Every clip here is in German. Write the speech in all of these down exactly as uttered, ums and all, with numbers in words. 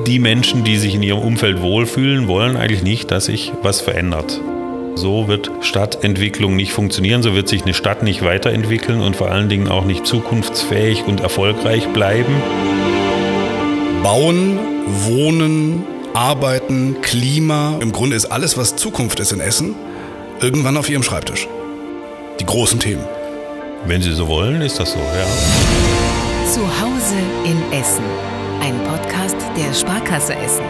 die Menschen, die sich in ihrem Umfeld wohlfühlen, wollen eigentlich nicht, dass sich was verändert. So wird Stadtentwicklung nicht funktionieren, so wird sich eine Stadt nicht weiterentwickeln und vor allen Dingen auch nicht zukunftsfähig und erfolgreich bleiben. Bauen, Wohnen, Arbeiten, Klima, im Grunde ist alles, was Zukunft ist in Essen, irgendwann auf Ihrem Schreibtisch. Die großen Themen. Wenn Sie so wollen, ist das so, ja. Zu Hause in Essen. Ein Podcast der Sparkasse Essen.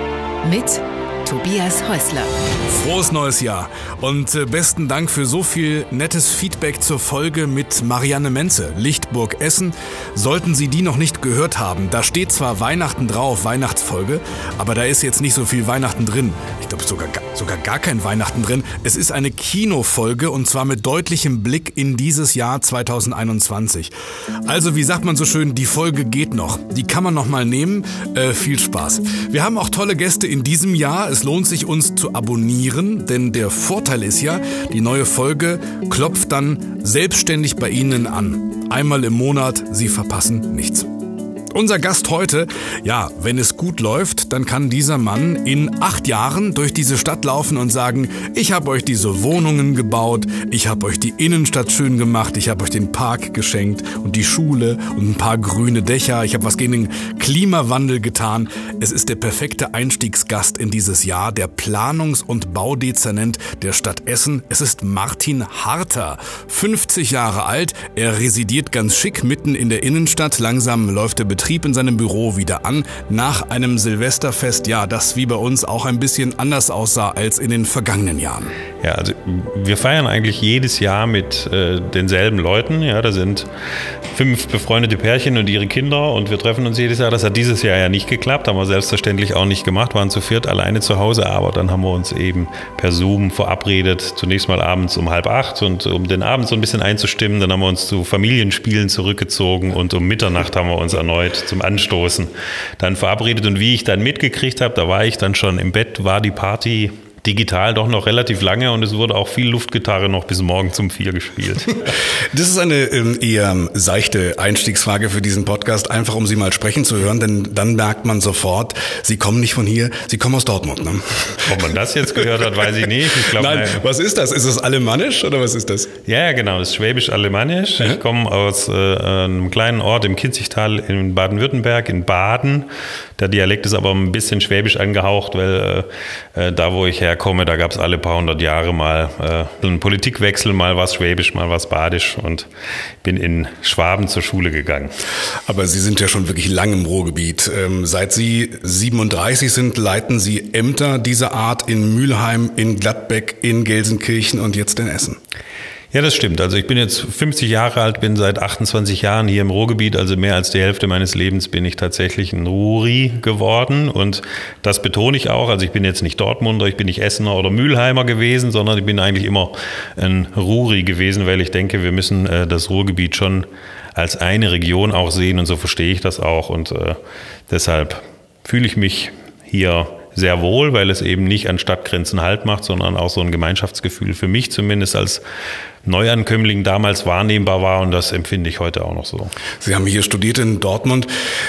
Mit Tobias Häusler. Frohes neues Jahr und äh, besten Dank für so viel nettes Feedback zur Folge mit Marianne Menze, Lichtburg Essen. Sollten Sie die noch nicht gehört haben, da steht zwar Weihnachten drauf, Weihnachtsfolge, aber da ist jetzt nicht so viel Weihnachten drin. Ich glaube sogar, sogar gar kein Weihnachten drin. Es ist eine Kinofolge und zwar mit deutlichem Blick in dieses Jahr zwanzig einundzwanzig. Also wie sagt man so schön, die Folge geht noch. Die kann man noch mal nehmen. Äh, viel Spaß. Wir haben auch tolle Gäste in diesem Jahr. Es lohnt sich, uns zu abonnieren, denn der Vorteil ist ja, die neue Folge klopft dann selbstständig bei Ihnen an. Einmal im Monat, Sie verpassen nichts. Unser Gast heute, ja, wenn es gut läuft, dann kann dieser Mann in acht Jahren durch diese Stadt laufen und sagen, ich habe euch diese Wohnungen gebaut, ich habe euch die Innenstadt schön gemacht, ich habe euch den Park geschenkt und die Schule und ein paar grüne Dächer, ich habe was gegen den Klimawandel getan. Es ist der perfekte Einstiegsgast in dieses Jahr, der Planungs- und Baudezernent der Stadt Essen. Es ist Martin Harter, fünfzig Jahre alt, er residiert ganz schick mitten in der Innenstadt, langsam läuft der Betrieb in seinem Büro wieder an, nach einem Silvesterfest, ja, das wie bei uns auch ein bisschen anders aussah als in den vergangenen Jahren. Ja, also wir feiern eigentlich jedes Jahr mit äh, denselben Leuten. Ja, da sind fünf befreundete Pärchen und ihre Kinder und wir treffen uns jedes Jahr. Das hat dieses Jahr ja nicht geklappt, haben wir selbstverständlich auch nicht gemacht, waren zu viert alleine zu Hause, aber dann haben wir uns eben per Zoom verabredet, zunächst mal abends um halb acht und um den Abend so ein bisschen einzustimmen, dann haben wir uns zu Familienspielen zurückgezogen und um Mitternacht haben wir uns erneut zum Anstoßen dann verabredet und wie ich dann mitgekriegt habe, da war ich dann schon im Bett, war die Party digital doch noch relativ lange und es wurde auch viel Luftgitarre noch bis morgen um vier gespielt. Das ist eine ähm, eher seichte Einstiegsfrage für diesen Podcast, einfach um Sie mal sprechen zu hören, denn dann merkt man sofort, Sie kommen nicht von hier, Sie kommen aus Dortmund. Ne? Ob man das jetzt gehört hat, weiß ich nicht. Ich glaub, nein, nein, was ist das? Ist es alemannisch oder was ist das? Ja, ja genau, das ist schwäbisch-alemannisch. Ja? Ich komme aus äh, einem kleinen Ort im Kinzigtal in Baden-Württemberg, in Baden. Der Dialekt ist aber ein bisschen schwäbisch angehaucht, weil äh, da, wo ich herkomme, da gab es alle paar hundert Jahre mal äh, einen Politikwechsel, mal was Schwäbisch, mal was Badisch und bin in Schwaben zur Schule gegangen. Aber Sie sind ja schon wirklich lang im Ruhrgebiet. Ähm, seit Sie siebenunddreißig sind, leiten Sie Ämter dieser Art in Mülheim, in Gladbeck, in Gelsenkirchen und jetzt in Essen. Ja, das stimmt. Also ich bin jetzt fünfzig Jahre alt, bin seit achtundzwanzig Jahren hier im Ruhrgebiet, also mehr als die Hälfte meines Lebens bin ich tatsächlich ein Ruri geworden und das betone ich auch. Also ich bin jetzt nicht Dortmunder, ich bin nicht Essener oder Mülheimer gewesen, sondern ich bin eigentlich immer ein Ruri gewesen, weil ich denke, wir müssen äh, das Ruhrgebiet schon als eine Region auch sehen und so verstehe ich das auch und äh, deshalb fühle ich mich hier sehr wohl, weil es eben nicht an Stadtgrenzen Halt macht, sondern auch so ein Gemeinschaftsgefühl für mich zumindest als Neuankömmling damals wahrnehmbar war und das empfinde ich heute auch noch so. Sie haben hier studiert in Dortmund.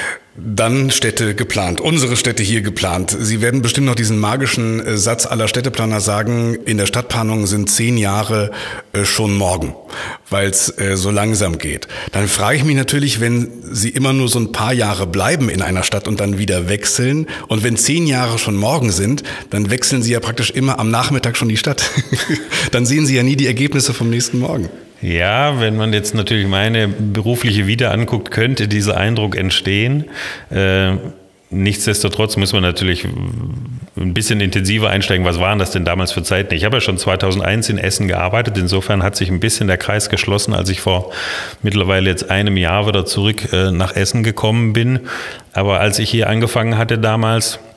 Dann Städte geplant, unsere Städte hier geplant. Sie werden bestimmt noch diesen magischen Satz aller Städteplaner sagen, in der Stadtplanung sind zehn Jahre schon morgen, weil es so langsam geht. Dann frage ich mich natürlich, wenn Sie immer nur so ein paar Jahre bleiben in einer Stadt und dann wieder wechseln und wenn zehn Jahre schon morgen sind, dann wechseln Sie ja praktisch immer am Nachmittag schon die Stadt. Dann sehen Sie ja nie die Ergebnisse vom nächsten Morgen. Ja, wenn man jetzt natürlich meine berufliche Vita anguckt, könnte dieser Eindruck entstehen. Äh, nichtsdestotrotz muss man natürlich ein bisschen intensiver einsteigen. Was waren das denn damals für Zeiten? Ich habe ja schon zweitausendeins in Essen gearbeitet. Insofern hat sich ein bisschen der Kreis geschlossen, als ich vor mittlerweile jetzt einem Jahr wieder zurück äh, nach Essen gekommen bin. Aber als ich hier angefangen hatte damals,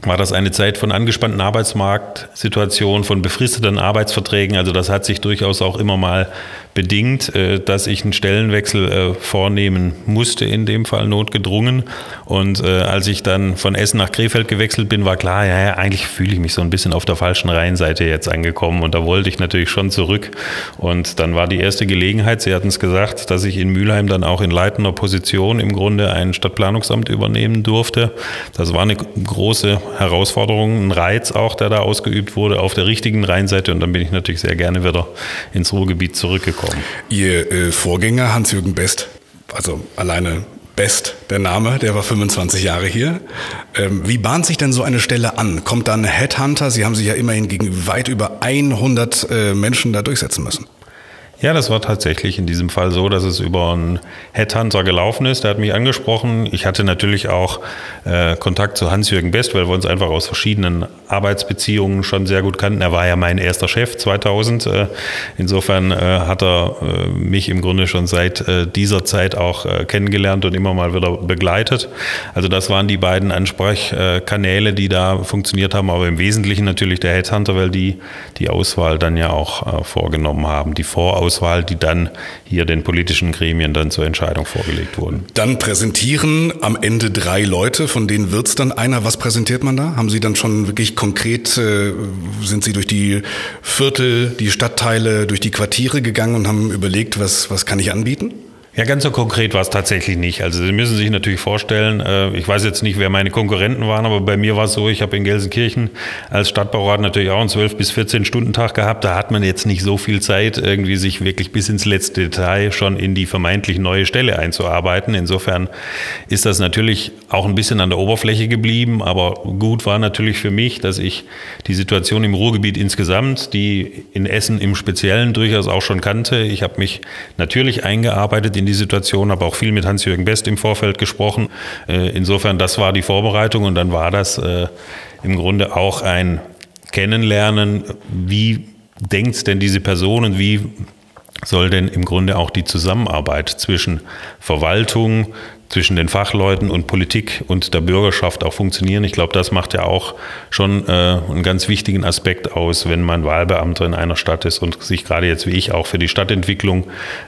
war das eine Zeit von angespannten Arbeitsmarktsituationen, von befristeten Arbeitsverträgen. Also das hat sich durchaus auch immer mal bedingt, dass ich einen Stellenwechsel vornehmen musste, in dem Fall notgedrungen. Und als ich dann von Essen nach Krefeld gewechselt bin, war klar, ja, ja, eigentlich fühle ich mich so ein bisschen auf der falschen Rheinseite jetzt angekommen. Und da wollte ich natürlich schon zurück. Und dann war die erste Gelegenheit, Sie hatten es gesagt, dass ich in Mülheim dann auch in leitender Position im Grunde ein Stadtplanungsamt übernehmen durfte. Das war eine große Herausforderung, ein Reiz auch, der da ausgeübt wurde auf der richtigen Rheinseite. Und dann bin ich natürlich sehr gerne wieder ins Ruhrgebiet zurückgekommen. Ihr äh, Vorgänger Hans-Jürgen Best, also alleine Best, der Name, der war fünfundzwanzig Jahre hier. Ähm, wie bahnt sich denn so eine Stelle an? Kommt dann ein Headhunter? Sie haben sich ja immerhin gegen weit über hundert äh, Menschen da durchsetzen müssen. Ja, das war tatsächlich in diesem Fall so, dass es über einen Headhunter gelaufen ist. Der hat mich angesprochen. Ich hatte natürlich auch äh, Kontakt zu Hans-Jürgen Best, weil wir uns einfach aus verschiedenen Arbeitsbeziehungen schon sehr gut kannten. Er war ja mein erster Chef zweitausend. Äh, insofern äh, hat er äh, mich im Grunde schon seit äh, dieser Zeit auch äh, kennengelernt und immer mal wieder begleitet. Also das waren die beiden Ansprechkanäle, die da funktioniert haben. Aber im Wesentlichen natürlich der Headhunter, weil die die Auswahl dann ja auch äh, vorgenommen haben. Die Vorauswahl Auswahl, die dann hier den politischen Gremien dann zur Entscheidung vorgelegt wurden. Dann präsentieren am Ende drei Leute, von denen wird es dann einer. Was präsentiert man da? Haben Sie dann schon wirklich konkret, äh, sind Sie durch die Viertel, die Stadtteile, durch die Quartiere gegangen und haben überlegt, was, was kann ich anbieten? Ja, ganz so konkret war es tatsächlich nicht. Also Sie müssen sich natürlich vorstellen, äh, ich weiß jetzt nicht, wer meine Konkurrenten waren, aber bei mir war es so, ich habe in Gelsenkirchen als Stadtbaurat natürlich auch einen zwölf bis vierzehn Stunden Tag gehabt. Da hat man jetzt nicht so viel Zeit, irgendwie sich wirklich bis ins letzte Detail schon in die vermeintlich neue Stelle einzuarbeiten. Insofern ist das natürlich auch ein bisschen an der Oberfläche geblieben, aber gut war natürlich für mich, dass ich die Situation im Ruhrgebiet insgesamt, die in Essen im Speziellen durchaus auch schon kannte. Ich habe mich natürlich eingearbeitet in die Situation, habe auch viel mit Hans-Jürgen Best im Vorfeld gesprochen. Insofern, das war die Vorbereitung und dann war das äh, im Grunde auch ein Kennenlernen, wie denkt denn diese Person und wie soll denn im Grunde auch die Zusammenarbeit zwischen Verwaltung, zwischen den Fachleuten und Politik und der Bürgerschaft auch funktionieren. Ich glaube, das macht ja auch schon äh, einen ganz wichtigen Aspekt aus, wenn man Wahlbeamter in einer Stadt ist und sich gerade jetzt wie ich auch für die Stadtentwicklung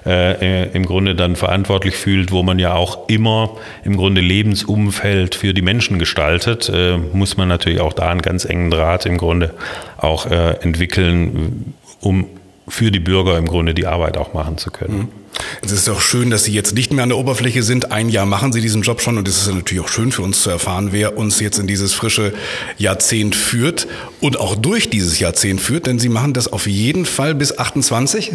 äh, im Grunde dann verantwortlich fühlt, wo man ja auch immer im Grunde Lebensumfeld für die Menschen gestaltet, äh, muss man natürlich auch da einen ganz engen Draht im Grunde auch äh, entwickeln, um für die Bürger im Grunde die Arbeit auch machen zu können. Es ist auch schön, dass Sie jetzt nicht mehr an der Oberfläche sind. Ein Jahr machen Sie diesen Job schon und es ist natürlich auch schön für uns zu erfahren, wer uns jetzt in dieses frische Jahrzehnt führt und auch durch dieses Jahrzehnt führt, denn Sie machen das auf jeden Fall bis achtundzwanzig.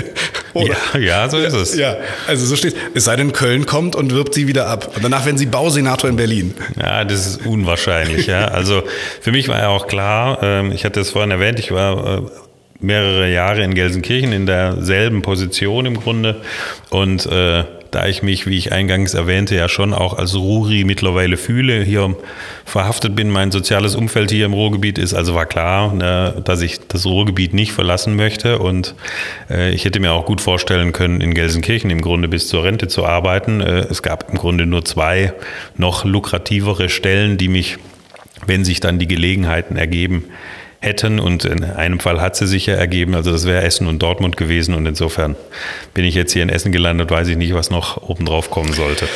ja, ja, so ist es. Ja, also so steht. Es sei denn, Köln kommt und wirbt Sie wieder ab. Und danach werden Sie Bausenator in Berlin. Ja, das ist unwahrscheinlich. Ja, also für mich war ja auch klar, ich hatte es vorhin erwähnt, ich war mehrere Jahre in Gelsenkirchen in derselben Position im Grunde und äh, da ich mich, wie ich eingangs erwähnte, ja schon auch als Ruri mittlerweile fühle, hier verhaftet bin, mein soziales Umfeld hier im Ruhrgebiet ist, also war klar, ne, dass ich das Ruhrgebiet nicht verlassen möchte und äh, ich hätte mir auch gut vorstellen können, in Gelsenkirchen im Grunde bis zur Rente zu arbeiten. Äh, es gab im Grunde nur zwei noch lukrativere Stellen, die mich, wenn sich dann die Gelegenheiten ergeben, hätten und in einem Fall hat sie sich ja ergeben, also das wäre Essen und Dortmund gewesen und insofern bin ich jetzt hier in Essen gelandet, weiß ich nicht, was noch obendrauf kommen sollte.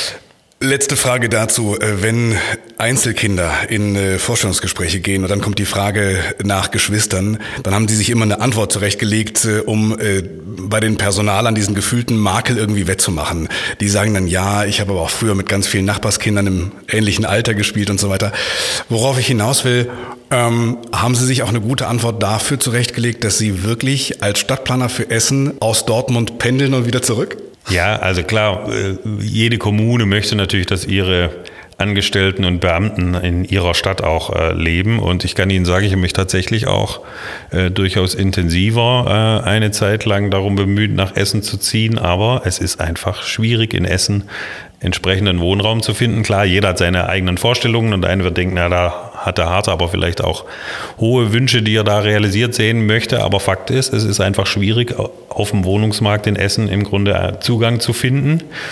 Letzte Frage dazu, wenn Einzelkinder in Vorstellungsgespräche gehen und dann kommt die Frage nach Geschwistern, dann haben die sich immer eine Antwort zurechtgelegt, um bei den Personalern diesen gefühlten Makel irgendwie wettzumachen. Die sagen dann, ja, ich habe aber auch früher mit ganz vielen Nachbarskindern im ähnlichen Alter gespielt und so weiter. Worauf ich hinaus will, ähm, haben Sie sich auch eine gute Antwort dafür zurechtgelegt, dass Sie wirklich als Stadtplaner für Essen aus Dortmund pendeln und wieder zurück? Ja, also klar, jede Kommune möchte natürlich, dass ihre Angestellten und Beamten in ihrer Stadt auch äh, leben. Und ich kann Ihnen sagen, ich habe mich tatsächlich auch äh, durchaus intensiver äh, eine Zeit lang darum bemüht, nach Essen zu ziehen. Aber es ist einfach schwierig, in Essen entsprechenden Wohnraum zu finden. Klar, jeder hat seine eigenen Vorstellungen und der eine wird denken, na, da hat der Harte aber vielleicht auch hohe Wünsche, die er da realisiert sehen möchte. Aber Fakt ist, es ist einfach schwierig, auf dem Wohnungsmarkt in Essen im Grunde Zugang zu finden.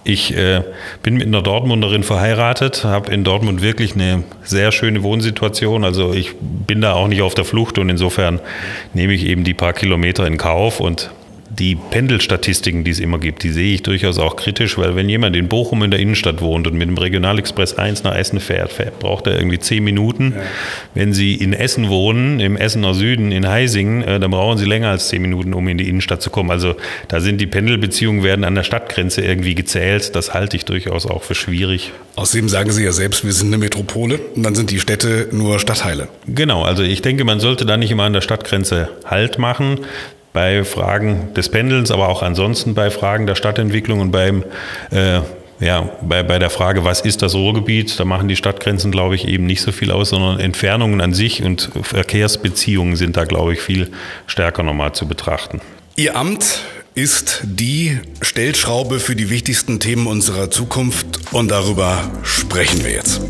Ich äh, bin mit einer Dortmunderin verheiratet, habe in Dortmund wirklich eine sehr schöne Wohnsituation. Also ich bin da auch nicht auf der Flucht und insofern nehme ich eben die paar Kilometer in Kauf. Und die Pendelstatistiken, die es immer gibt, die sehe ich durchaus auch kritisch, weil wenn jemand in Bochum in der Innenstadt wohnt und mit dem Regionalexpress eins nach Essen fährt, fährt braucht er irgendwie zehn Minuten. Ja. Wenn Sie in Essen wohnen, im Essener Süden, in Heisingen, äh, dann brauchen Sie länger als zehn Minuten, um in die Innenstadt zu kommen. Also da sind die Pendelbeziehungen werden an der Stadtgrenze irgendwie gezählt. Das halte ich durchaus auch für schwierig. Außerdem sagen Sie ja selbst, wir sind eine Metropole und dann sind die Städte nur Stadtteile. Genau, also ich denke, man sollte da nicht immer an der Stadtgrenze Halt machen. Bei Fragen des Pendelns, aber auch ansonsten bei Fragen der Stadtentwicklung und beim, äh, ja, bei, bei der Frage, was ist das Ruhrgebiet, da machen die Stadtgrenzen, glaube ich, eben nicht so viel aus, sondern Entfernungen an sich und Verkehrsbeziehungen sind da, glaube ich, viel stärker nochmal zu betrachten. Ihr Amt ist die Stellschraube für die wichtigsten Themen unserer Zukunft und darüber sprechen wir jetzt.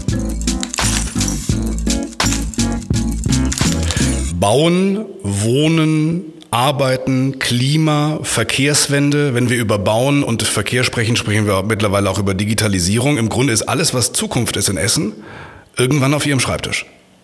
Bauen, Wohnen, Arbeiten, Klima, Verkehrswende. Wenn wir über Bauen und Verkehr sprechen, sprechen wir mittlerweile auch über Digitalisierung. Im Grunde ist alles, was Zukunft ist in Essen, irgendwann auf Ihrem Schreibtisch.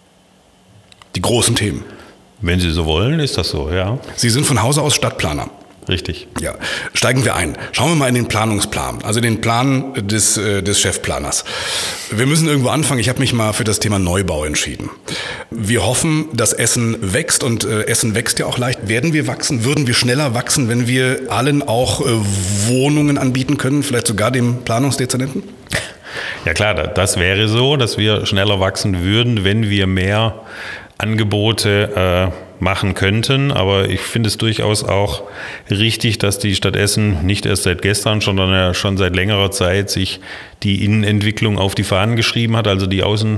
Die großen Themen. Wenn Sie so wollen, ist das so, ja. Sie sind von Hause aus Stadtplaner. Richtig. Ja, steigen wir ein. Schauen wir mal in den Planungsplan, also den Plan des, des Chefplaners. Wir müssen irgendwo anfangen. Ich habe mich mal für das Thema Neubau entschieden. Wir hoffen, dass Essen wächst und äh, Essen wächst ja auch leicht. Werden wir wachsen? Würden wir schneller wachsen, wenn wir allen auch äh, Wohnungen anbieten können, vielleicht sogar dem Planungsdezernenten? Ja klar, das wäre so, dass wir schneller wachsen würden, wenn wir mehr Angebote äh, machen könnten, aber ich finde es durchaus auch richtig, dass die Stadt Essen nicht erst seit gestern, sondern ja schon seit längerer Zeit sich die Innenentwicklung auf die Fahnen geschrieben hat, also die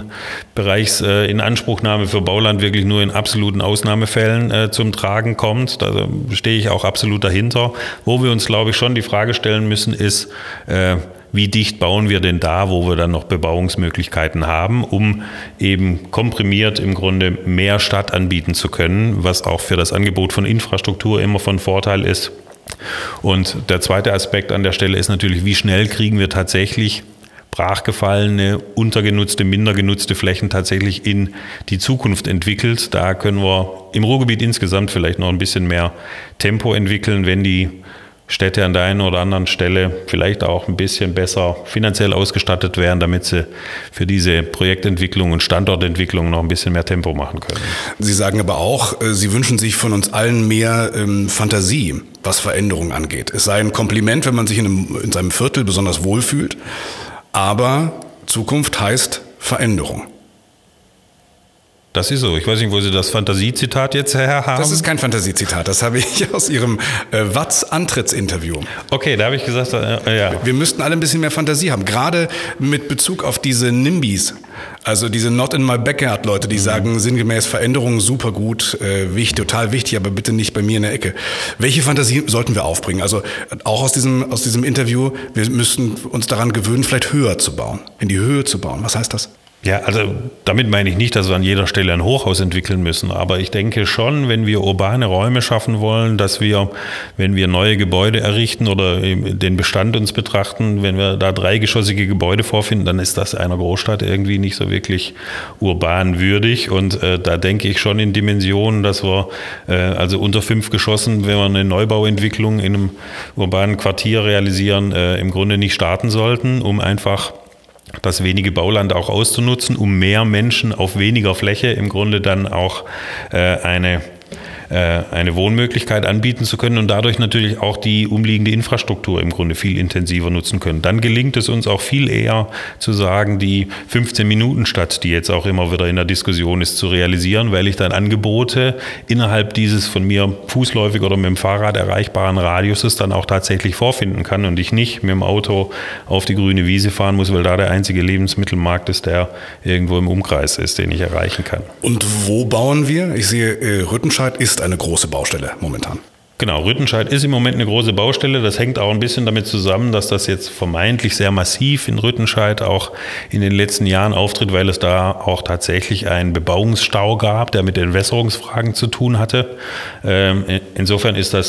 Außenbereichsinanspruchnahme für Bauland wirklich nur in absoluten Ausnahmefällen äh, zum Tragen kommt. Da stehe ich auch absolut dahinter. Wo wir uns, glaube ich, schon die Frage stellen müssen, ist, äh, wie dicht bauen wir denn da, wo wir dann noch Bebauungsmöglichkeiten haben, um eben komprimiert im Grunde mehr Stadt anbieten zu können, was auch für das Angebot von Infrastruktur immer von Vorteil ist. Und der zweite Aspekt an der Stelle ist natürlich, wie schnell kriegen wir tatsächlich brachgefallene, untergenutzte, minder genutzte Flächen tatsächlich in die Zukunft entwickelt. Da können wir im Ruhrgebiet insgesamt vielleicht noch ein bisschen mehr Tempo entwickeln, wenn die Städte an der einen oder anderen Stelle vielleicht auch ein bisschen besser finanziell ausgestattet wären, damit sie für diese Projektentwicklung und Standortentwicklung noch ein bisschen mehr Tempo machen können. Sie sagen aber auch, Sie wünschen sich von uns allen mehr ähm, Fantasie, was Veränderung angeht. Es sei ein Kompliment, wenn man sich in, einem, in seinem Viertel besonders wohlfühlt, aber Zukunft heißt Veränderung. Das ist so. Ich weiß nicht, wo Sie das Fantasiezitat jetzt her haben. Das ist kein Fantasiezitat. Das habe ich aus Ihrem äh, Watz-Antrittsinterview. Okay, da habe ich gesagt, äh, ja. Wir müssten alle ein bisschen mehr Fantasie haben. Gerade mit Bezug auf diese NIMBYs. Also diese Not in my backyard Leute, die mhm. sagen sinngemäß Veränderungen super gut, äh, wichtig, total wichtig, aber bitte nicht bei mir in der Ecke. Welche Fantasie sollten wir aufbringen? Also auch aus diesem, aus diesem Interview, wir müssten uns daran gewöhnen, vielleicht höher zu bauen, in die Höhe zu bauen. Was heißt das? Ja, also damit meine ich nicht, dass wir an jeder Stelle ein Hochhaus entwickeln müssen, aber ich denke schon, wenn wir urbane Räume schaffen wollen, dass wir, wenn wir neue Gebäude errichten oder den Bestand uns betrachten, wenn wir da dreigeschossige Gebäude vorfinden, dann ist das einer Großstadt irgendwie nicht so wirklich urban würdig und äh, da denke ich schon in Dimensionen, dass wir äh, also unter fünf Geschossen, wenn wir eine Neubauentwicklung in einem urbanen Quartier realisieren, äh, im Grunde nicht starten sollten, um einfach das wenige Bauland auch auszunutzen, um mehr Menschen auf weniger Fläche im Grunde dann auch äh, eine eine Wohnmöglichkeit anbieten zu können und dadurch natürlich auch die umliegende Infrastruktur im Grunde viel intensiver nutzen können. Dann gelingt es uns auch viel eher zu sagen, die fünfzehn Minuten Stadt, die jetzt auch immer wieder in der Diskussion ist, zu realisieren, weil ich dann Angebote innerhalb dieses von mir fußläufig oder mit dem Fahrrad erreichbaren Radiuses dann auch tatsächlich vorfinden kann und ich nicht mit dem Auto auf die grüne Wiese fahren muss, weil da der einzige Lebensmittelmarkt ist, der irgendwo im Umkreis ist, den ich erreichen kann. Und wo bauen wir? Ich sehe, Rüttenscheid ist eine große Baustelle momentan. Genau, Rüttenscheid ist im Moment eine große Baustelle. Das hängt auch ein bisschen damit zusammen, dass das jetzt vermeintlich sehr massiv in Rüttenscheid auch in den letzten Jahren auftritt, weil es da auch tatsächlich einen Bebauungsstau gab, der mit Entwässerungsfragen zu tun hatte. Insofern ist das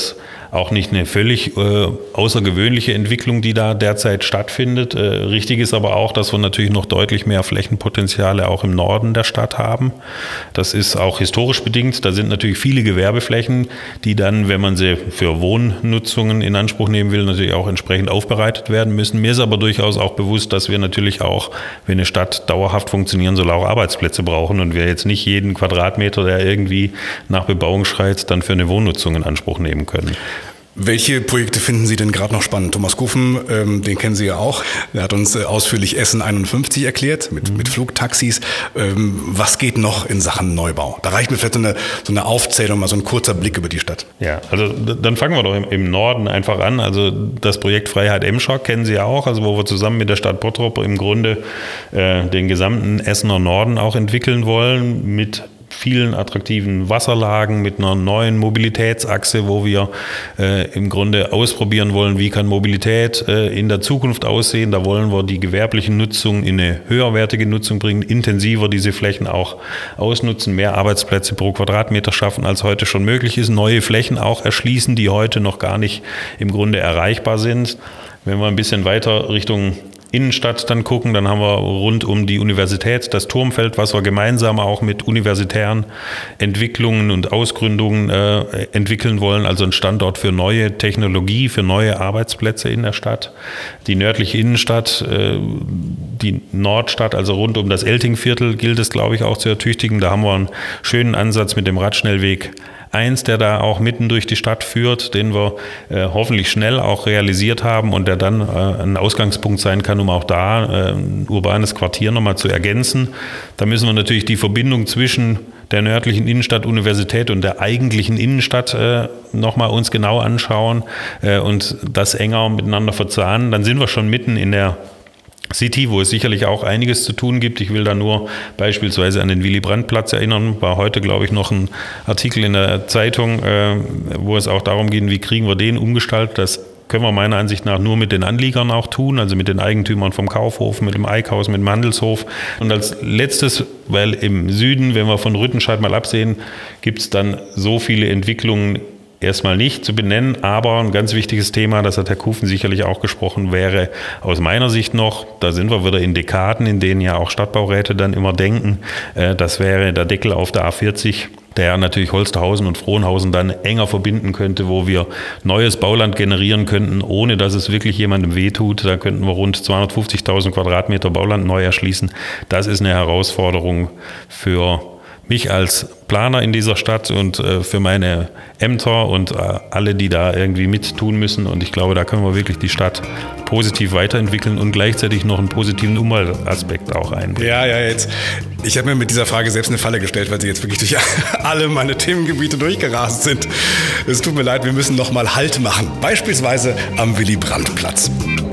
auch nicht eine völlig äh, außergewöhnliche Entwicklung, die da derzeit stattfindet. Äh, richtig ist aber auch, dass wir natürlich noch deutlich mehr Flächenpotenziale auch im Norden der Stadt haben. Das ist auch historisch bedingt. Da sind natürlich viele Gewerbeflächen, die dann, wenn man sie für Wohnnutzungen in Anspruch nehmen will, natürlich auch entsprechend aufbereitet werden müssen. Mir ist aber durchaus auch bewusst, dass wir natürlich auch, wenn eine Stadt dauerhaft funktionieren soll, auch Arbeitsplätze brauchen und wir jetzt nicht jeden Quadratmeter, der irgendwie nach Bebauung schreit, dann für eine Wohnnutzung in Anspruch nehmen können. Welche Projekte finden Sie denn gerade noch spannend? Thomas Guffen, ähm, den kennen Sie ja auch. Er hat uns äh, ausführlich Essen einundfünfzig erklärt mit, mhm. mit Flugtaxis. Ähm, was geht noch in Sachen Neubau? Da reicht mir vielleicht so eine, so eine Aufzählung, mal so ein kurzer Blick über die Stadt. Ja, also dann fangen wir doch im, im Norden einfach an. Also das Projekt Freiheit Emscher kennen Sie ja auch, also wo wir zusammen mit der Stadt Bottrop im Grunde äh, den gesamten Essener Norden auch entwickeln wollen mit vielen attraktiven Wasserlagen, mit einer neuen Mobilitätsachse, wo wir äh, im Grunde ausprobieren wollen, wie kann Mobilität äh, in der Zukunft aussehen. Da wollen wir die gewerbliche Nutzung in eine höherwertige Nutzung bringen, intensiver diese Flächen auch ausnutzen, mehr Arbeitsplätze pro Quadratmeter schaffen, als heute schon möglich ist, neue Flächen auch erschließen, die heute noch gar nicht im Grunde erreichbar sind. Wenn wir ein bisschen weiter Richtung Innenstadt dann gucken, dann haben wir rund um die Universität das Turmfeld, was wir gemeinsam auch mit universitären Entwicklungen und Ausgründungen äh, entwickeln wollen, also ein Standort für neue Technologie, für neue Arbeitsplätze in der Stadt. Die nördliche Innenstadt, äh, die Nordstadt, also rund um das Eltingviertel gilt es, glaube ich, auch zu ertüchtigen. Da haben wir einen schönen Ansatz mit dem Radschnellweg eins, der da auch mitten durch die Stadt führt, den wir äh, hoffentlich schnell auch realisiert haben und der dann äh, ein Ausgangspunkt sein kann, um auch da äh, ein urbanes Quartier nochmal zu ergänzen. Da müssen wir natürlich die Verbindung zwischen der nördlichen Innenstadt, Universität und der eigentlichen Innenstadt äh, nochmal uns genau anschauen äh, und das enger miteinander verzahnen. Dann sind wir schon mitten in der City, wo es sicherlich auch einiges zu tun gibt. Ich will da nur beispielsweise an den Willy-Brandt-Platz erinnern. War heute, glaube ich, noch ein Artikel in der Zeitung, äh, wo es auch darum geht, wie kriegen wir den umgestaltet. Das können wir meiner Ansicht nach nur mit den Anliegern auch tun, also mit den Eigentümern vom Kaufhof, mit dem Eickhaus, mit dem Handelshof. Und als letztes, weil im Süden, wenn wir von Rüttenscheid mal absehen, gibt es dann so viele Entwicklungen, erstmal nicht zu benennen, aber ein ganz wichtiges Thema, das hat Herr Kufen sicherlich auch gesprochen, wäre aus meiner Sicht noch, da sind wir wieder in Dekaden, in denen ja auch Stadtbauräte dann immer denken, äh, das wäre der Deckel auf der A vierzig, der natürlich Holsterhausen und Frohnhausen dann enger verbinden könnte, wo wir neues Bauland generieren könnten, ohne dass es wirklich jemandem wehtut. Da könnten wir rund zweihundertfünfzigtausend Quadratmeter Bauland neu erschließen. Das ist eine Herausforderung für mich als Planer in dieser Stadt und äh, für meine Ämter und äh, alle, die da irgendwie mit tun müssen. Und ich glaube, da können wir wirklich die Stadt positiv weiterentwickeln und gleichzeitig noch einen positiven Umweltaspekt auch einbringen. Ja, ja, jetzt. Ich habe mir mit dieser Frage selbst eine Falle gestellt, weil Sie jetzt wirklich durch alle meine Themengebiete durchgerast sind. Es tut mir leid, wir müssen noch mal Halt machen. Beispielsweise am Willy-Brandt-Platz.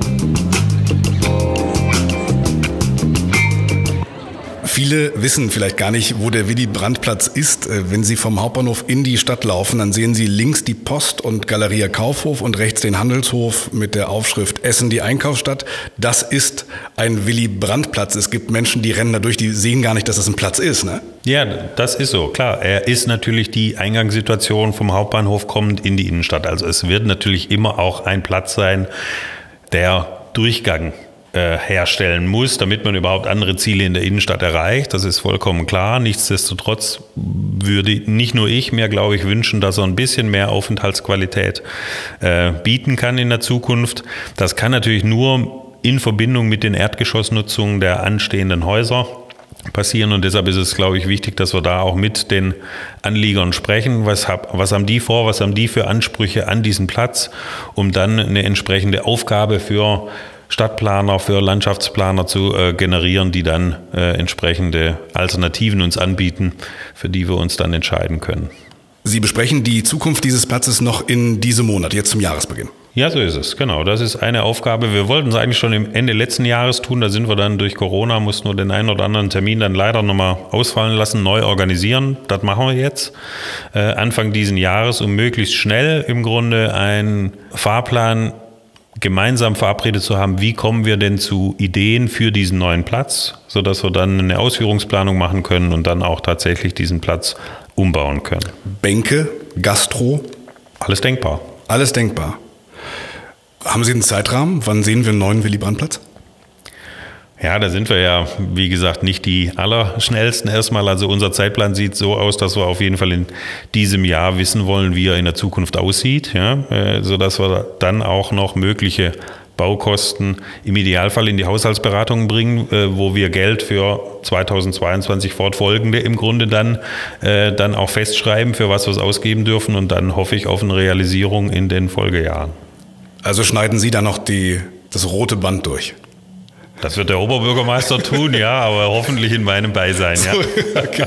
Viele wissen vielleicht gar nicht, wo der Willy-Brandt-Platz ist. Wenn Sie vom Hauptbahnhof in die Stadt laufen, dann sehen Sie links die Post und Galeria Kaufhof und rechts den Handelshof mit der Aufschrift Essen, die Einkaufsstadt. Das ist ein Willy-Brandt-Platz. Es gibt Menschen, die rennen da durch, die sehen gar nicht, dass das ein Platz ist, ne? Ja, das ist so, klar. Er ist natürlich die Eingangssituation vom Hauptbahnhof kommend in die Innenstadt. Also es wird natürlich immer auch ein Platz sein, der Durchgang herstellen muss, damit man überhaupt andere Ziele in der Innenstadt erreicht. Das ist vollkommen klar. Nichtsdestotrotz würde nicht nur ich mir, glaube ich, wünschen, dass er ein bisschen mehr Aufenthaltsqualität äh, bieten kann in der Zukunft. Das kann natürlich nur in Verbindung mit den Erdgeschossnutzungen der anstehenden Häuser passieren und deshalb ist es, glaube ich, wichtig, dass wir da auch mit den Anliegern sprechen. Was, hab, was haben die vor, was haben die für Ansprüche an diesen Platz, um dann eine entsprechende Aufgabe für Stadtplaner, für Landschaftsplaner zu äh, generieren, die dann äh, entsprechende Alternativen uns anbieten, für die wir uns dann entscheiden können. Sie besprechen die Zukunft dieses Platzes noch in diesem Monat, jetzt zum Jahresbeginn. Ja, so ist es, genau. Das ist eine Aufgabe. Wir wollten es eigentlich schon im Ende letzten Jahres tun. Da sind wir dann durch Corona, mussten wir den einen oder anderen Termin dann leider nochmal ausfallen lassen, neu organisieren. Das machen wir jetzt. Äh, Anfang diesen Jahres, um möglichst schnell im Grunde einen Fahrplan gemeinsam verabredet zu haben, wie kommen wir denn zu Ideen für diesen neuen Platz, sodass wir dann eine Ausführungsplanung machen können und dann auch tatsächlich diesen Platz umbauen können. Bänke, Gastro? Alles denkbar. Alles denkbar. Haben Sie einen Zeitrahmen? Wann sehen wir einen neuen Willy-Brandt-Platz? Ja, da sind wir ja, wie gesagt, nicht die allerschnellsten erstmal. Also unser Zeitplan sieht so aus, dass wir auf jeden Fall in diesem Jahr wissen wollen, wie er in der Zukunft aussieht, ja, äh, sodass wir dann auch noch mögliche Baukosten im Idealfall in die Haushaltsberatung bringen, äh, wo wir Geld für zweitausendzweiundzwanzig fortfolgende im Grunde dann, äh, dann auch festschreiben, für was wir es ausgeben dürfen, und dann hoffe ich auf eine Realisierung in den Folgejahren. Also schneiden Sie da noch die, das rote Band durch? Das wird der Oberbürgermeister tun, ja, aber hoffentlich in meinem Beisein. Ja. So, okay.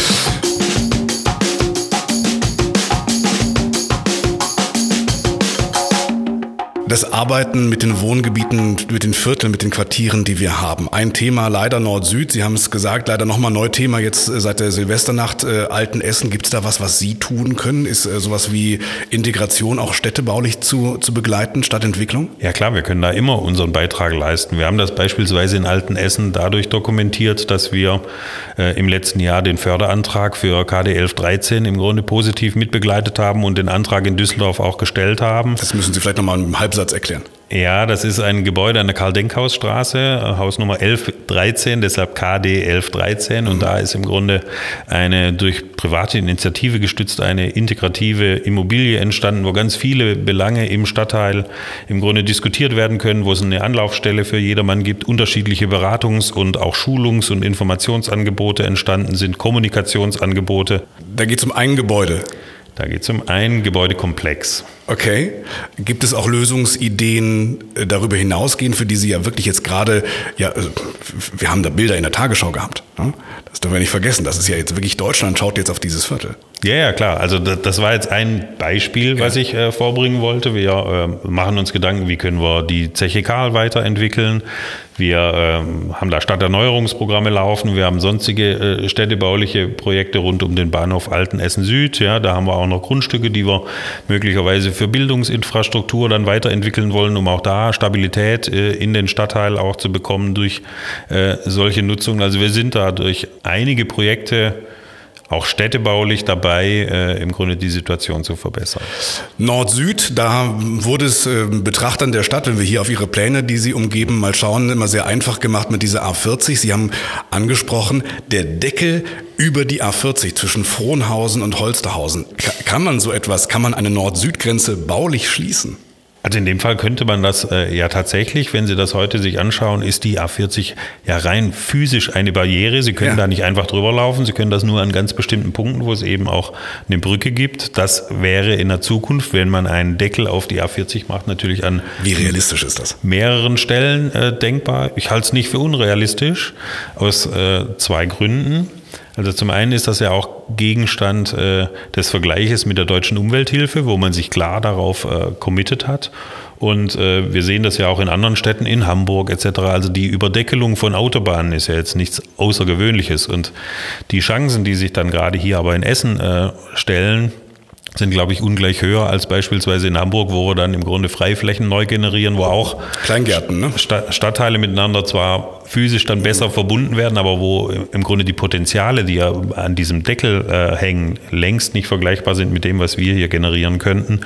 Das Arbeiten mit den Wohngebieten, mit den Vierteln, mit den Quartieren, die wir haben. Ein Thema leider Nord-Süd, Sie haben es gesagt, leider nochmal ein neues Thema jetzt seit der Silvesternacht, äh, Altenessen. Gibt es da was, was Sie tun können? Ist äh, sowas wie Integration auch städtebaulich zu, zu begleiten, Stadtentwicklung? Ja klar, wir können da immer unseren Beitrag leisten. Wir haben das beispielsweise in Altenessen dadurch dokumentiert, dass wir äh, im letzten Jahr den Förderantrag für K D elf dreizehn im Grunde positiv mitbegleitet haben und den Antrag in Düsseldorf auch gestellt haben. Das müssen Sie vielleicht nochmal im Halbsatz erklären. Ja, das ist ein Gebäude an der Karl-Denkhaus-Straße, Hausnummer elf dreizehn, deshalb K D elf dreizehn. Und da ist im Grunde eine durch private Initiative gestützte, eine integrative Immobilie entstanden, wo ganz viele Belange im Stadtteil im Grunde diskutiert werden können, wo es eine Anlaufstelle für jedermann gibt, unterschiedliche Beratungs- und auch Schulungs- und Informationsangebote entstanden sind, Kommunikationsangebote. Da geht es um ein Gebäude. Da geht es um einen Gebäudekomplex. Okay. Gibt es auch Lösungsideen darüber hinausgehend, für die Sie ja wirklich jetzt gerade, ja, wir haben da Bilder in der Tagesschau gehabt. Ne? Das dürfen wir nicht vergessen. Das ist ja jetzt wirklich, Deutschland schaut jetzt auf dieses Viertel. Ja, ja, klar. Also das, das war jetzt ein Beispiel, was ja. ich äh, vorbringen wollte. Wir äh, machen uns Gedanken, wie können wir die Zeche Karl weiterentwickeln. Wir äh, haben da Stadterneuerungsprogramme laufen. Wir haben sonstige äh, städtebauliche Projekte rund um den Bahnhof Altenessen Süd. Ja, da haben wir auch noch Grundstücke, die wir möglicherweise für Bildungsinfrastruktur dann weiterentwickeln wollen, um auch da Stabilität äh, in den Stadtteil auch zu bekommen durch äh, solche Nutzungen. Also wir sind da durch einige Projekte auch städtebaulich dabei, äh, im Grunde die Situation zu verbessern. Nord-Süd, da wurde es äh, Betrachtern der Stadt, wenn wir hier auf Ihre Pläne, die Sie umgeben, mal schauen, immer sehr einfach gemacht mit dieser A vierzig. Sie haben angesprochen, der Deckel über die A vierzig zwischen Frohnhausen und Holsterhausen. Ka- kann man so etwas, kann man eine Nord-Süd-Grenze baulich schließen? Also in dem Fall könnte man das äh, ja tatsächlich, wenn Sie das heute sich anschauen, ist die A vierzig ja rein physisch eine Barriere. Sie können ja. da nicht einfach drüber laufen. Sie können das nur an ganz bestimmten Punkten, wo es eben auch eine Brücke gibt. Das wäre in der Zukunft, wenn man einen Deckel auf die A vierzig macht, natürlich an Wie realistisch ist das? mehreren Stellen äh, denkbar. Ich halte es nicht für unrealistisch, aus äh, zwei Gründen. Also zum einen ist das ja auch Gegenstand äh, des Vergleiches mit der Deutschen Umwelthilfe, wo man sich klar darauf äh, committed hat. Und äh, wir sehen das ja auch in anderen Städten, in Hamburg et cetera. Also die Überdeckelung von Autobahnen ist ja jetzt nichts Außergewöhnliches. Und die Chancen, die sich dann gerade hier aber in Essen äh, stellen, sind, glaube ich, ungleich höher als beispielsweise in Hamburg, wo wir dann im Grunde Freiflächen neu generieren, wo auch Kleingärten, ne? Stadtteile miteinander zwar physisch dann besser verbunden werden, aber wo im Grunde die Potenziale, die ja an diesem Deckel äh, hängen, längst nicht vergleichbar sind mit dem, was wir hier generieren könnten.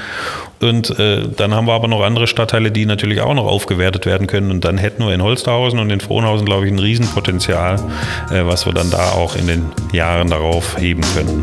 Und äh, dann haben wir aber noch andere Stadtteile, die natürlich auch noch aufgewertet werden können. Und dann hätten wir in Holsterhausen und in Frohnhausen, glaube ich, ein Riesenpotenzial, äh, was wir dann da auch in den Jahren darauf heben können.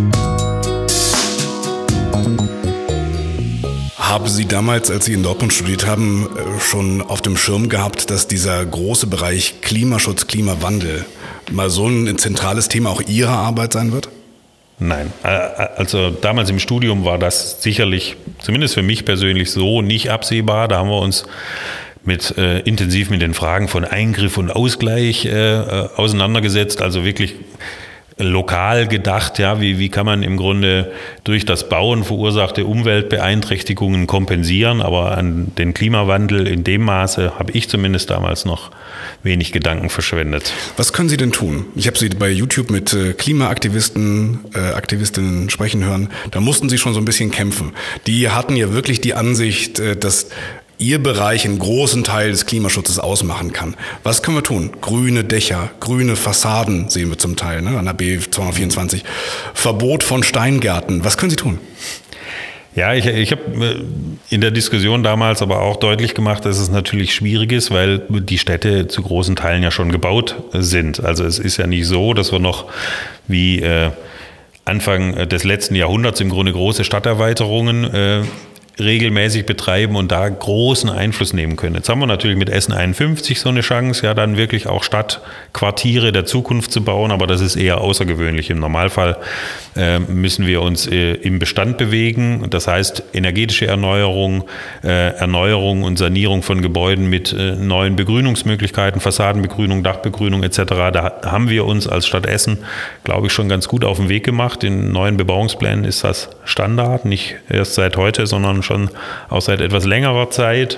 Haben Sie damals, als Sie in Dortmund studiert haben, schon auf dem Schirm gehabt, dass dieser große Bereich Klimaschutz, Klimawandel mal so ein zentrales Thema auch Ihrer Arbeit sein wird? Nein, also damals im Studium war das sicherlich, zumindest für mich persönlich, so nicht absehbar. Da haben wir uns mit äh, intensiv mit den Fragen von Eingriff und Ausgleich äh, auseinandergesetzt, also wirklich lokal gedacht, ja, wie, wie kann man im Grunde durch das Bauen verursachte Umweltbeeinträchtigungen kompensieren, aber an den Klimawandel in dem Maße habe ich zumindest damals noch wenig Gedanken verschwendet. Was können Sie denn tun? Ich habe Sie bei YouTube mit äh, Klimaaktivisten, äh, Aktivistinnen sprechen hören, da mussten Sie schon so ein bisschen kämpfen. Die hatten ja wirklich die Ansicht, äh, dass Ihr Bereich einen großen Teil des Klimaschutzes ausmachen kann. Was können wir tun? Grüne Dächer, grüne Fassaden sehen wir zum Teil, ne, an der B zweihundertvierundzwanzig. Verbot von Steingärten. Was können Sie tun? Ja, ich, ich habe in der Diskussion damals aber auch deutlich gemacht, dass es natürlich schwierig ist, weil die Städte zu großen Teilen ja schon gebaut sind. Also es ist ja nicht so, dass wir noch wie äh, Anfang des letzten Jahrhunderts im Grunde große Stadterweiterungen äh, regelmäßig betreiben und da großen Einfluss nehmen können. Jetzt haben wir natürlich mit Essen einundfünfzig so eine Chance, ja dann wirklich auch Stadtquartiere der Zukunft zu bauen, aber das ist eher außergewöhnlich. Im Normalfall äh, müssen wir uns äh, im Bestand bewegen. Das heißt energetische Erneuerung, äh, Erneuerung und Sanierung von Gebäuden mit äh, neuen Begrünungsmöglichkeiten, Fassadenbegrünung, Dachbegrünung et cetera. Da haben wir uns als Stadt Essen, glaube ich, schon ganz gut auf den Weg gemacht. In neuen Bebauungsplänen ist das Standard, nicht erst seit heute, sondern schon auch seit etwas längerer Zeit.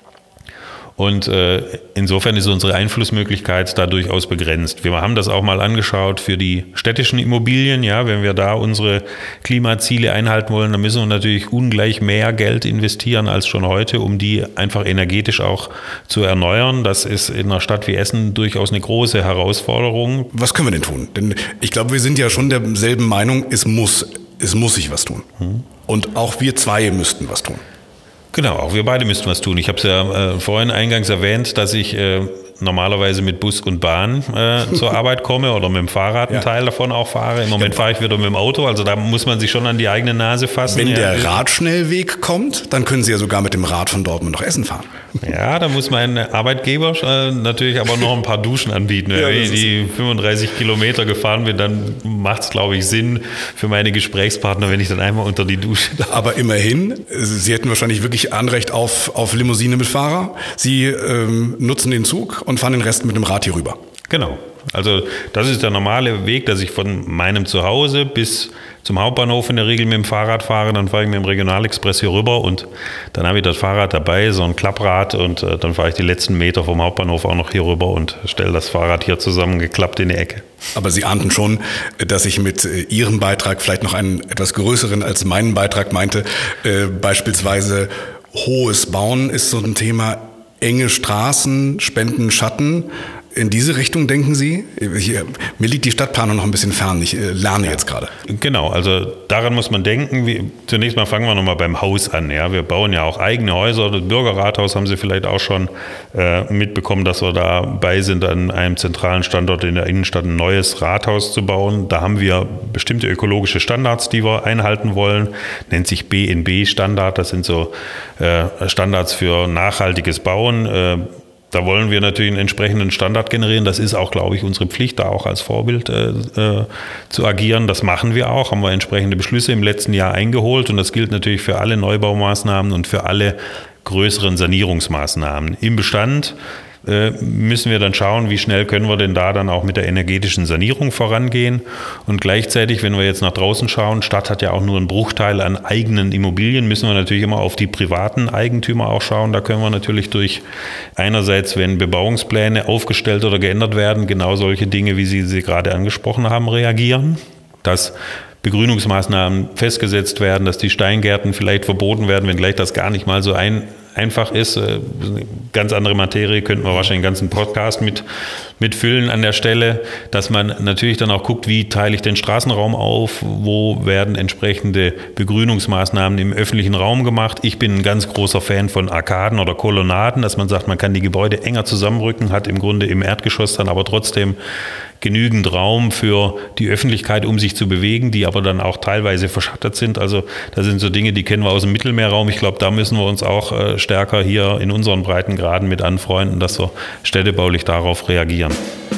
Und äh, insofern ist unsere Einflussmöglichkeit da durchaus begrenzt. Wir haben das auch mal angeschaut für die städtischen Immobilien. Ja, wenn wir da unsere Klimaziele einhalten wollen, dann müssen wir natürlich ungleich mehr Geld investieren als schon heute, um die einfach energetisch auch zu erneuern. Das ist in einer Stadt wie Essen durchaus eine große Herausforderung. Was können wir denn tun? Denn ich glaube, wir sind ja schon derselben Meinung, es muss, es muss sich was tun. Hm. Und auch wir zwei müssten was tun. Genau, auch wir beide müssten was tun. Ich habe es ja äh, vorhin eingangs erwähnt, dass ich äh, normalerweise mit Bus und Bahn äh, zur Arbeit komme oder mit dem Fahrrad einen ja. Teil davon auch fahre. Im Moment fahre ich wieder mit dem Auto, also da muss man sich schon an die eigene Nase fassen. Wenn ja. der Radschnellweg kommt, dann können Sie ja sogar mit dem Rad von Dortmund nach Essen fahren. Ja, da muss mein Arbeitgeber äh, natürlich aber noch ein paar Duschen anbieten. Ja, wenn ich die fünfunddreißig Kilometer gefahren bin, dann macht es, glaube ich, Sinn für meine Gesprächspartner, wenn ich dann einmal unter die Dusche darf. Aber immerhin, Sie hätten wahrscheinlich wirklich Anrecht auf, auf Limousine mit Fahrer. Sie ähm, nutzen den Zug und fahren den Rest mit dem Rad hier rüber. Genau. Also das ist der normale Weg, dass ich von meinem Zuhause bis zum Hauptbahnhof in der Regel mit dem Fahrrad fahre. Dann fahre ich mit dem Regionalexpress hier rüber und dann habe ich das Fahrrad dabei, so ein Klapprad, und äh, dann fahre ich die letzten Meter vom Hauptbahnhof auch noch hier rüber und stelle das Fahrrad hier zusammengeklappt in die Ecke. Aber Sie ahnten schon, dass ich mit äh, Ihrem Beitrag vielleicht noch einen etwas größeren als meinen Beitrag meinte. Äh, beispielsweise hohes Bauen ist so ein Thema, enge Straßen, spenden Schatten. In diese Richtung denken Sie? Hier, mir liegt die Stadtplanung noch ein bisschen fern. Ich äh, lerne jetzt gerade. Genau, also daran muss man denken. Wie, zunächst mal fangen wir nochmal beim Haus an. Ja, wir bauen ja auch eigene Häuser. Das Bürgerrathaus haben Sie vielleicht auch schon äh, mitbekommen, dass wir dabei sind, an einem zentralen Standort in der Innenstadt ein neues Rathaus zu bauen. Da haben wir bestimmte ökologische Standards, die wir einhalten wollen. Nennt sich B N B-Standard. Das sind so äh, Standards für nachhaltiges Bauen. Äh, Da wollen wir natürlich einen entsprechenden Standard generieren. Das ist auch, glaube ich, unsere Pflicht, da auch als Vorbild äh, äh, zu agieren. Das machen wir auch, haben wir entsprechende Beschlüsse im letzten Jahr eingeholt. Und das gilt natürlich für alle Neubaumaßnahmen und für alle größeren Sanierungsmaßnahmen. Im Bestand äh, müssen wir dann schauen, wie schnell können wir denn da dann auch mit der energetischen Sanierung vorangehen. Und gleichzeitig, wenn wir jetzt nach draußen schauen, Stadt hat ja auch nur einen Bruchteil an eigenen Immobilien, müssen wir natürlich immer auf die privaten Eigentümer auch schauen. Da können wir natürlich durch einerseits, wenn Bebauungspläne aufgestellt oder geändert werden, genau solche Dinge, wie Sie sie gerade angesprochen haben, reagieren. Dass Begrünungsmaßnahmen festgesetzt werden, dass die Steingärten vielleicht verboten werden, wenngleich das gar nicht mal so ein einfach ist. Eine ganz andere Materie, könnten wir wahrscheinlich einen ganzen Podcast mit, mit füllen an der Stelle, dass man natürlich dann auch guckt, wie teile ich den Straßenraum auf, wo werden entsprechende Begrünungsmaßnahmen im öffentlichen Raum gemacht. Ich bin ein ganz großer Fan von Arkaden oder Kolonnaden, dass man sagt, man kann die Gebäude enger zusammenrücken, hat im Grunde im Erdgeschoss dann aber trotzdem genügend Raum für die Öffentlichkeit, um sich zu bewegen, die aber dann auch teilweise verschattet sind. Also das sind so Dinge, die kennen wir aus dem Mittelmeerraum. Ich glaube, da müssen wir uns auch äh, stärker hier in unseren Breitengraden mit anfreunden, dass wir städtebaulich darauf reagieren.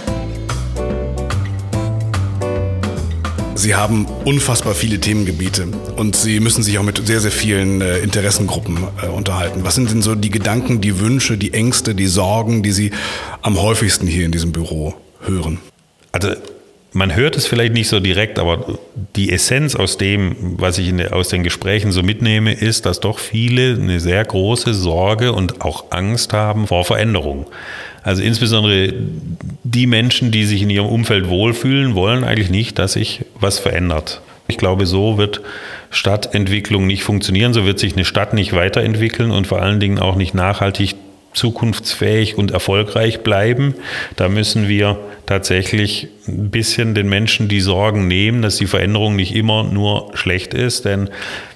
Sie haben unfassbar viele Themengebiete und Sie müssen sich auch mit sehr, sehr vielen äh, Interessengruppen äh, unterhalten. Was sind denn so die Gedanken, die Wünsche, die Ängste, die Sorgen, die Sie am häufigsten hier in diesem Büro hören? Also man hört es vielleicht nicht so direkt, aber die Essenz aus dem, was ich in der, aus den Gesprächen so mitnehme, ist, dass doch viele eine sehr große Sorge und auch Angst haben vor Veränderung. Also insbesondere die Menschen, die sich in ihrem Umfeld wohlfühlen, wollen eigentlich nicht, dass sich was verändert. Ich glaube, so wird Stadtentwicklung nicht funktionieren, so wird sich eine Stadt nicht weiterentwickeln und vor allen Dingen auch nicht nachhaltig zukunftsfähig und erfolgreich bleiben. Da müssen wir tatsächlich ein bisschen den Menschen die Sorgen nehmen, dass die Veränderung nicht immer nur schlecht ist. Denn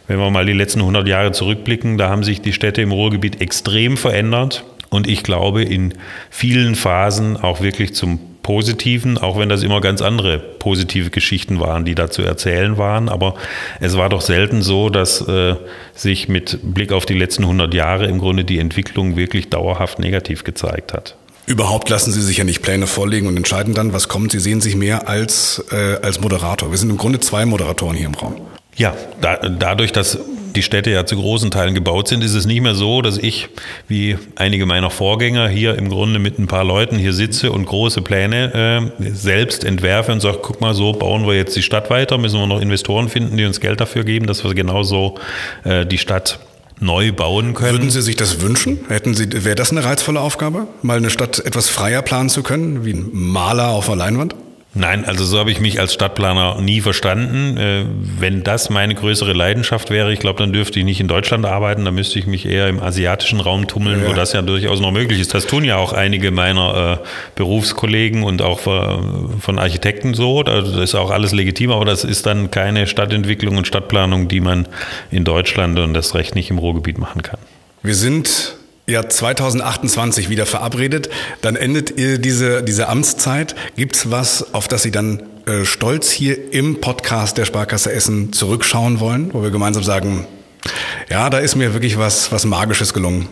wenn wir mal die letzten hundert Jahre zurückblicken, da haben sich die Städte im Ruhrgebiet extrem verändert und ich glaube in vielen Phasen auch wirklich zum Positiven, auch wenn das immer ganz andere positive Geschichten waren, die da zu erzählen waren. Aber es war doch selten so, dass äh, sich mit Blick auf die letzten hundert Jahre im Grunde die Entwicklung wirklich dauerhaft negativ gezeigt hat. Überhaupt lassen Sie sich ja nicht Pläne vorlegen und entscheiden dann, was kommt. Sie sehen sich mehr als, äh, als Moderator. Wir sind im Grunde zwei Moderatoren hier im Raum. Ja, da, dadurch, dass die Städte ja zu großen Teilen gebaut sind, ist es nicht mehr so, dass ich, wie einige meiner Vorgänger, hier im Grunde mit ein paar Leuten hier sitze und große Pläne äh, selbst entwerfe und sage, guck mal, so bauen wir jetzt die Stadt weiter, müssen wir noch Investoren finden, die uns Geld dafür geben, dass wir genauso äh, die Stadt neu bauen können. Würden Sie sich das wünschen? Hätten Sie, wäre das eine reizvolle Aufgabe, mal eine Stadt etwas freier planen zu können, wie ein Maler auf einer Leinwand? Nein, also so habe ich mich als Stadtplaner nie verstanden. Äh, wenn das meine größere Leidenschaft wäre, ich glaube, dann dürfte ich nicht in Deutschland arbeiten, dann müsste ich mich eher im asiatischen Raum tummeln, ja, wo das ja durchaus noch möglich ist. Das tun ja auch einige meiner äh, Berufskollegen und auch äh, von Architekten so. Das ist auch alles legitim, aber das ist dann keine Stadtentwicklung und Stadtplanung, die man in Deutschland und das Recht nicht im Ruhrgebiet machen kann. Wir sind ja zwanzig achtundzwanzig wieder verabredet, dann endet diese, diese Amtszeit. Gibt's was, auf das Sie dann äh, stolz hier im Podcast der Sparkasse Essen zurückschauen wollen, wo wir gemeinsam sagen, ja, da ist mir wirklich was, was Magisches gelungen?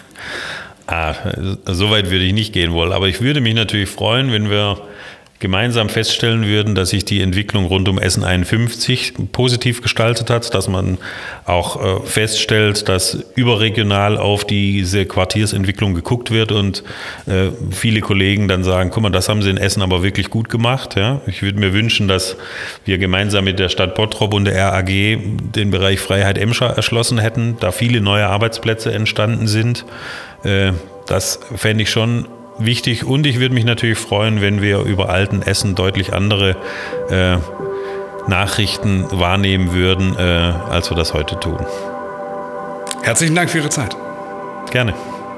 Ah, so weit würde ich nicht gehen wollen, aber ich würde mich natürlich freuen, wenn wir gemeinsam feststellen würden, dass sich die Entwicklung rund um Essen einundfünfzig positiv gestaltet hat, dass man auch äh, feststellt, dass überregional auf diese Quartiersentwicklung geguckt wird und äh, viele Kollegen dann sagen, guck mal, das haben sie in Essen aber wirklich gut gemacht. Ja? Ich würde mir wünschen, dass wir gemeinsam mit der Stadt Bottrop und der R A G den Bereich Freiheit Emscher erschlossen hätten, da viele neue Arbeitsplätze entstanden sind. Äh, das fände ich schon wichtig und ich würde mich natürlich freuen, wenn wir über alten Essen deutlich andere äh, Nachrichten wahrnehmen würden, äh, als wir das heute tun. Herzlichen Dank für Ihre Zeit. Gerne.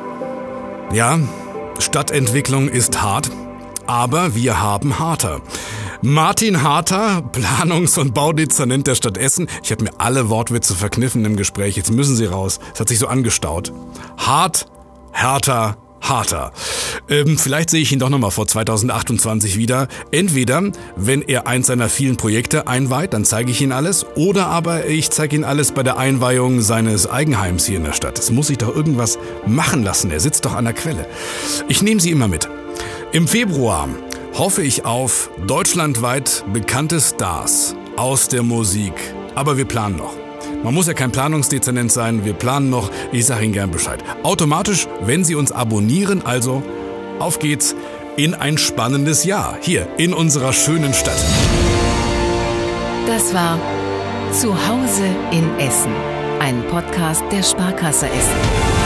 Ja, Stadtentwicklung ist hart, aber wir haben Harter. Martin Harter, Planungs- und Baudezernent der Stadt Essen. Ich habe mir alle Wortwitze verkniffen im Gespräch, jetzt müssen sie raus. Es hat sich so angestaut. Hart, härter, harter. Ähm, vielleicht sehe ich ihn doch nochmal vor zwanzig achtundzwanzig wieder. Entweder, wenn er eins seiner vielen Projekte einweiht, dann zeige ich Ihnen alles. Oder aber ich zeige Ihnen alles bei der Einweihung seines Eigenheims hier in der Stadt. Es muss sich doch irgendwas machen lassen. Er sitzt doch an der Quelle. Ich nehme Sie immer mit. Im Februar hoffe ich auf deutschlandweit bekannte Stars aus der Musik. Aber wir planen noch. Man muss ja kein Planungsdezernent sein, wir planen noch, ich sage Ihnen gern Bescheid. Automatisch, wenn Sie uns abonnieren, also auf geht's in ein spannendes Jahr, hier in unserer schönen Stadt. Das war Zuhause in Essen, ein Podcast der Sparkasse Essen.